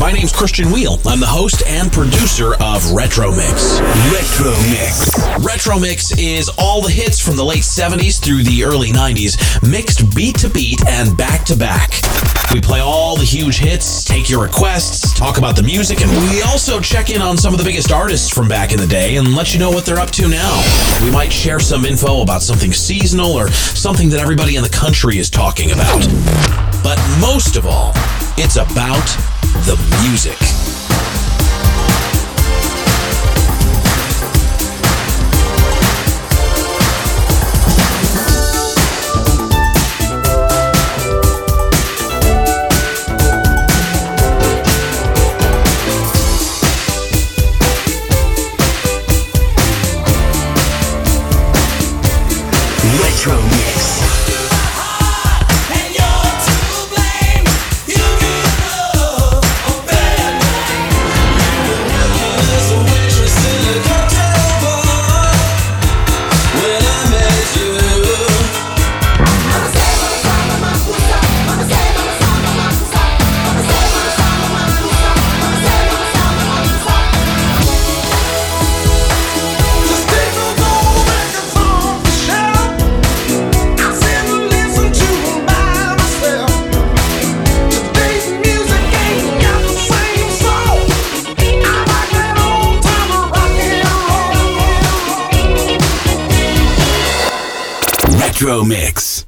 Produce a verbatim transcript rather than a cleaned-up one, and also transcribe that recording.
My name's Christian Wheel. I'm the host and producer of Retro Mix. Retro Mix. Retro Mix is all the hits from the late seventies through the early nineties, mixed beat to beat and back to back. We play all the huge hits, take your requests, talk about the music, and we also check in on some of the biggest artists from back in the day and let you know what they're up to now. We might share some info about something seasonal or something that everybody in the country is talking about. But most of all, it's about the music. Retro Mix. Retro Mix.